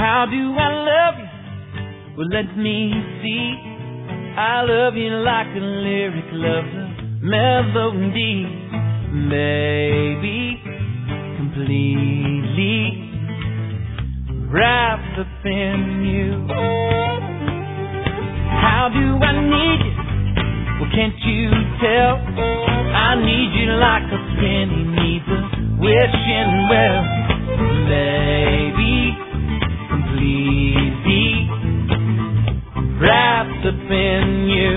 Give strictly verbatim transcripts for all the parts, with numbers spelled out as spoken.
How do I love you? Well, let me see. I love you like a lyric loves a melody, maybe completely wrapped up in you. How do I need you? Well, can't you tell? I need you like a penny needs a wishing well, maybe completely wrapped up in you.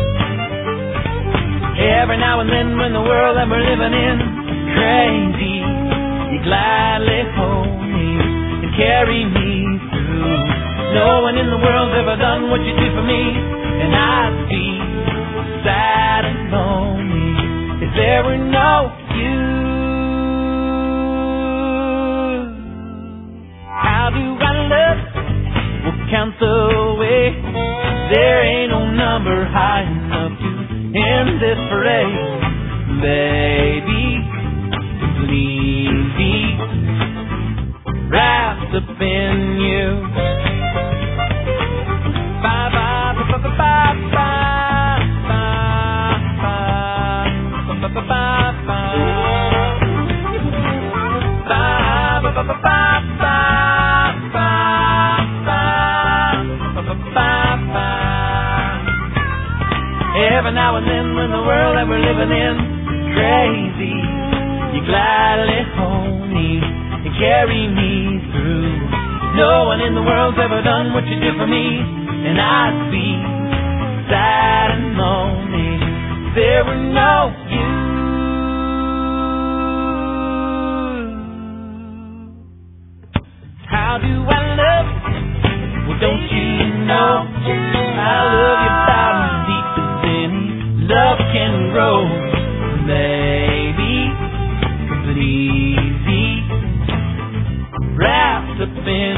Every now and then when the world that we're living in is crazy, you gladly hold me and carry me through. No one in the world's ever done what you do for me, and I'd be sad and lonely if there were no you. How do I love you? We'll count the way. There ain't no number high enough to end this parade, baby. Completely wrapped up in you. Bye bye bye bye bye bye bye bye bye bye bye bye. Every now and then when the world that we're living in is crazy, you gladly hold me and carry me through. No one in the world's ever done what you did for me, and I'd be sad and lonely if there were no you. How do I love you? Well, don't you know I love you about as deep as any love can grow, maybe completely wrapped up in